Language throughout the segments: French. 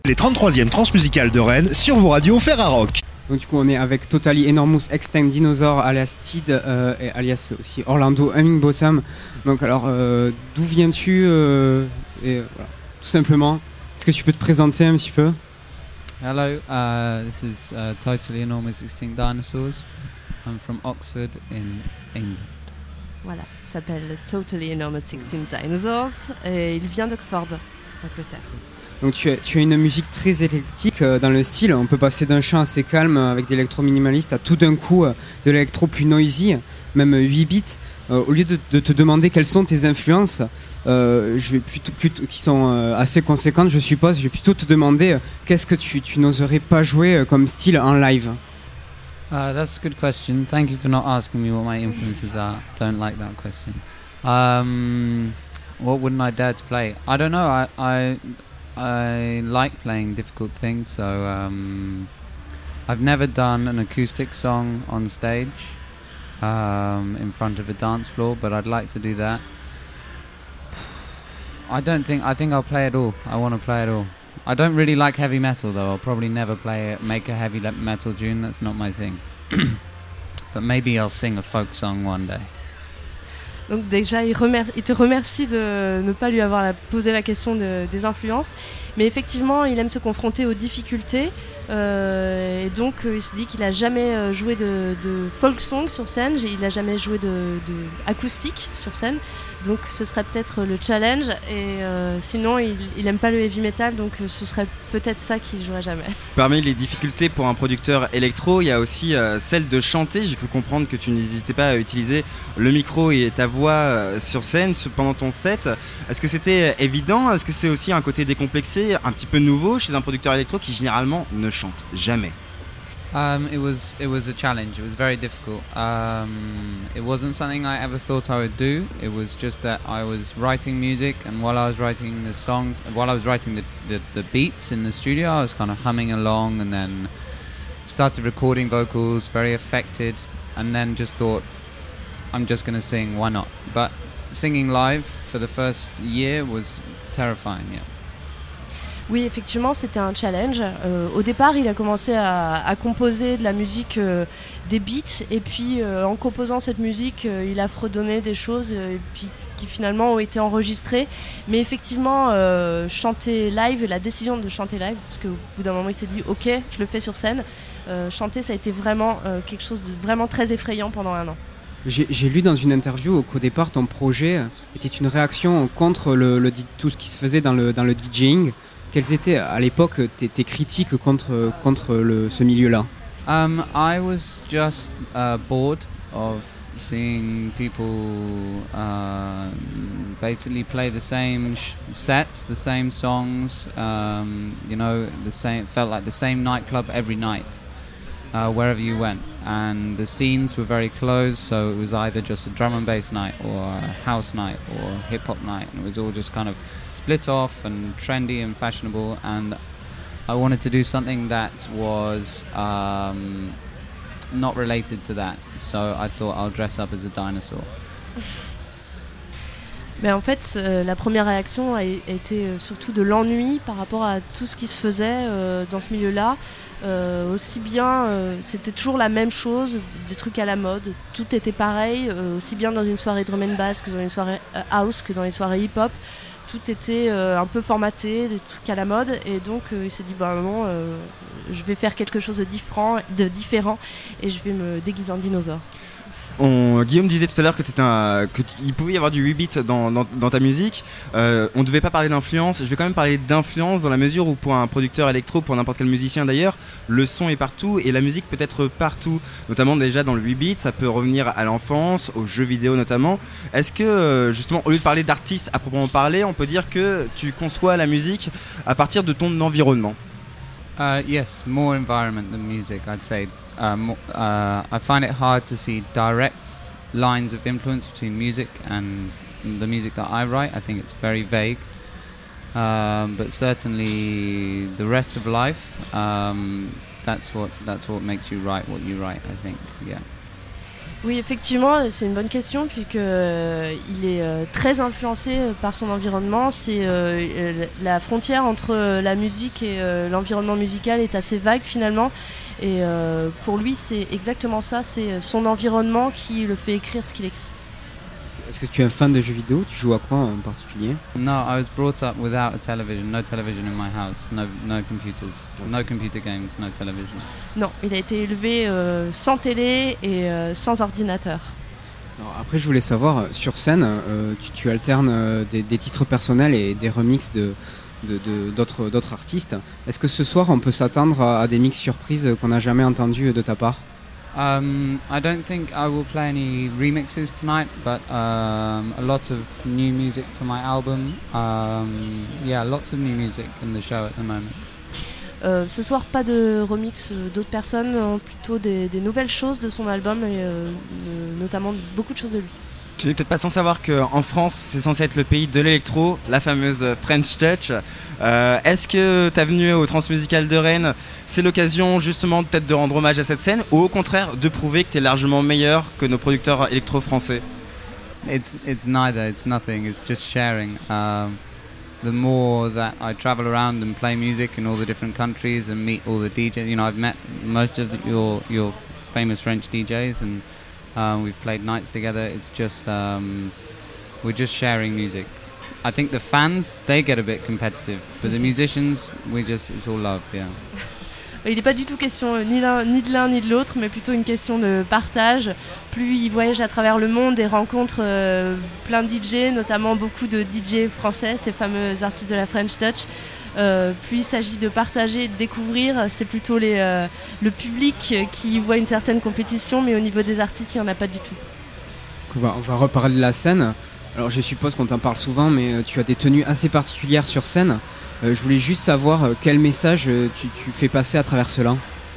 Les 33e transmusicales de Rennes sur vos radios Ferrarock. Donc du coup on est avec Totally Enormous Extinct Dinosaur alias Tid et alias aussi Orlando Hummingbottom. Donc alors d'où viens-tu et voilà, tout simplement. Est-ce que tu peux te présenter un petit peu? Hello, this is Totally Enormous Extinct Dinosaurs. I'm from Oxford in England. Voilà, il s'appelle Totally Enormous Extinct Dinosaurs et il vient d'Oxford, Angleterre. Donc tu as une musique très éclectique dans le style. On peut passer d'un chant assez calme avec des électro minimalistes à tout d'un coup de l'électro plus noisy, même 8 bits. Au lieu de te demander quelles sont tes influences, je vais plutôt qui sont assez conséquentes, je suppose. Je vais plutôt te demander qu'est-ce que tu n'oserais pas jouer comme style en live. That's a good question. Thank you for not asking me what my influences are. Don't like that question. What wouldn't I dare to play? I don't know. I like playing difficult things, so I've never done an acoustic song on stage in front of a dance floor, but I'd like to do that. I think I'll play it all. I want to play it all. I don't really like heavy metal though. I'll probably never make a heavy metal tune. That's not my thing. But maybe I'll sing a folk song one day. Donc déjà, il te remercie de ne pas lui avoir posé la question des influences. Mais effectivement, il aime se confronter aux difficultés. Et donc, il se dit qu'il n'a jamais joué de folk song sur scène. Il n'a jamais joué de acoustique sur scène. Donc, ce serait peut-être le challenge. Et sinon, il n'aime pas le heavy metal. Donc, ce serait peut-être ça qu'il ne jouerait jamais. Parmi les difficultés pour un producteur électro, il y a aussi celle de chanter. J'ai pu comprendre que tu n'hésitais pas à utiliser le micro et ta voix sur scène pendant ton set. Est-ce que c'était évident? Est-ce que c'est aussi un côté décomplexé, un petit peu nouveau chez un producteur électro qui généralement ne chante jamais? It was a challenge. It was very difficult. It wasn't something I ever thought I would do. It was just that I was writing music, and while I was writing the songs, while I was writing the beats in the studio, I was kind of humming along, and then started recording vocals, very affected, and then just thought, I'm just going to sing, why not? But singing live for the first year was terrifying, yeah. Oui, effectivement, c'était un challenge. Au départ, il a commencé à composer de la musique, des beats, et puis en composant cette musique, il a fredonné des choses qui finalement ont été enregistrées. Mais effectivement, chanter live, la décision de chanter live, parce qu'au bout d'un moment, il s'est dit « Ok, je le fais sur scène ». Chanter, ça a été vraiment quelque chose de vraiment très effrayant pendant un an. J'ai lu dans une interview qu'au départ, ton projet était une réaction contre tout ce qui se faisait dans le DJing. Quelles étaient à l'époque tes critiques contre ce milieu-là? I was just bored of seeing people basically play the same sets, the same songs, felt like the same nightclub every night, wherever you went. And the scenes were very close, so it was either just a drum and bass night or a house night or a hip-hop night, and it was all just kind of split off and trendy and fashionable, and I wanted to do something that was not related to that, so I thought I'll dress up as a dinosaur. Mais en fait, la première réaction a été surtout de l'ennui par rapport à tout ce qui se faisait dans ce milieu-là. Aussi bien, c'était toujours la même chose, des trucs à la mode, tout était pareil, aussi bien dans une soirée drum and bass que dans une soirée house que dans les soirées hip-hop. Tout était un peu formaté, des trucs à la mode, et donc il s'est dit non, je vais faire quelque chose de différent et je vais me déguiser en dinosaure. Guillaume disait tout à l'heure qu'il pouvait y avoir du 8 bits dans ta musique. On ne devait pas parler d'influence. Je vais quand même parler d'influence dans la mesure où pour un producteur électro, pour n'importe quel musicien d'ailleurs, le son est partout et la musique peut être partout. Notamment déjà dans le 8 bits, ça peut revenir à l'enfance, aux jeux vidéo notamment. Est-ce que justement, au lieu de parler d'artistes à proprement parler, on peut dire que tu conçois la musique à partir de ton environnement? Yes, more environment than music, I'd say. I find it hard to see direct lines of influence between music and the music that I write. I think it's very vague, but certainly the rest of life, that's what makes you write what you write, I think, yeah. Oui, effectivement, c'est une bonne question puisque il est très influencé par son environnement. La frontière entre la musique et l'environnement musical est assez vague finalement. Et pour lui, c'est exactement ça. C'est son environnement qui le fait écrire ce qu'il écrit. Est-ce que tu es un fan de jeux vidéo? Tu joues à quoi en particulier? No, I was brought up without a television. No television in my house. No computers. No computer games. No television. Non, il a été élevé sans télé et sans ordinateur. Alors après, je voulais savoir, sur scène, tu alternes des titres personnels et des remixes d'autres artistes. Est-ce que ce soir, on peut s'attendre à des mix surprises qu'on n'a jamais entendus de ta part? I don't think I will play any remixes tonight, but a lot of new music for my album. Lots of new music in the show at the moment. Ce soir, pas de remix d'autres personnes, plutôt des nouvelles choses de son album et notamment beaucoup de choses de lui. Tu n'es peut-être pas sans savoir qu'en France, c'est censé être le pays de l'électro, la fameuse French Touch. Est-ce que ta venue au Transmusical de Rennes, c'est l'occasion justement peut-être de rendre hommage à cette scène ou au contraire de prouver que tu es largement meilleur que nos producteurs électro français? It's neither, it's nothing, it's just sharing. The more that I travel around and play music in all the different countries and meet all the DJs, you know, I've met most of your famous French DJs and we've played nights together. It's just we're just sharing music. I think the fans, they get a bit competitive, but the musicians, it's all love, yeah. Il n'est pas du tout question ni de l'un ni de l'autre, mais plutôt une question de partage. Plus il voyage à travers le monde et rencontre plein de DJ, notamment beaucoup de DJ français, ces fameux artistes de la French Touch, plus il s'agit de partager, de découvrir. C'est plutôt le public qui voit une certaine compétition, mais au niveau des artistes, il n'y en a pas du tout. On va reparler de la scène. Alors je suppose qu'on t'en parle souvent, mais tu as des tenues assez particulières sur scène. Je voulais juste savoir quel message tu fais passer à travers cela.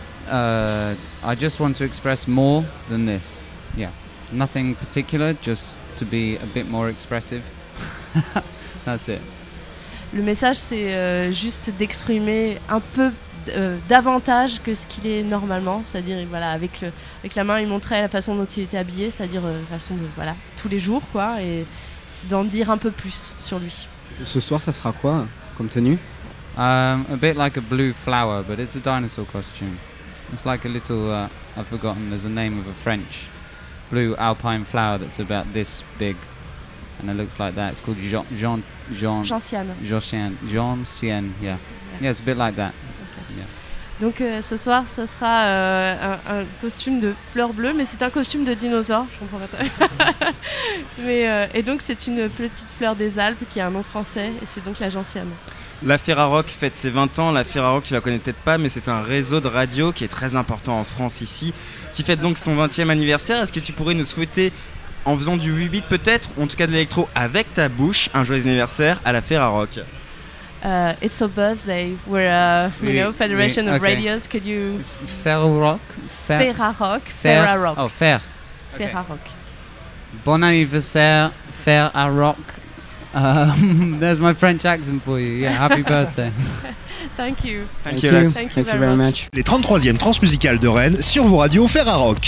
I just want to express more than this. Yeah, nothing particular, just to be a bit more expressive. That's it. Le message, c'est juste d'exprimer un peu davantage que ce qu'il est normalement, c'est-à-dire voilà, avec la main il montrait la façon dont il était habillé, c'est-à-dire façon de voilà, tous les jours quoi, et c'est d'en dire un peu plus sur lui. Ce soir ça sera quoi comme tenue? A bit like a blue flower, but it's a dinosaur costume. It's like a little I've forgotten, there's a name of a French blue alpine flower that's about this big and it looks like that. It's called Gentiane. Gentiane, yeah. Yeah, it's a bit like that. Donc ce soir, ça sera un costume de fleur bleue, mais c'est un costume de dinosaure, je comprends pas. Et donc c'est une petite fleur des Alpes qui a un nom français, et c'est donc la gentiane. La Ferrarock fête ses 20 ans. La Ferrarock, tu la connais peut-être pas, mais c'est un réseau de radio qui est très important en France ici, qui fête donc son 20e anniversaire. Est-ce que tu pourrais nous souhaiter, en faisant du 8 bits peut-être, ou en tout cas de l'électro avec ta bouche, un joyeux anniversaire à la Ferrarock? It's a birthday. We're Federation of Radios. Could you? Ferrarock. Ferrarock. Oh, Fer. Ferrarock. Bon anniversaire, Ferrarock. There's my French accent for you. Yeah, happy birthday. Thank you. Thank you very much. Les 33e Transmusicales de Rennes sur vos radios Ferrarock.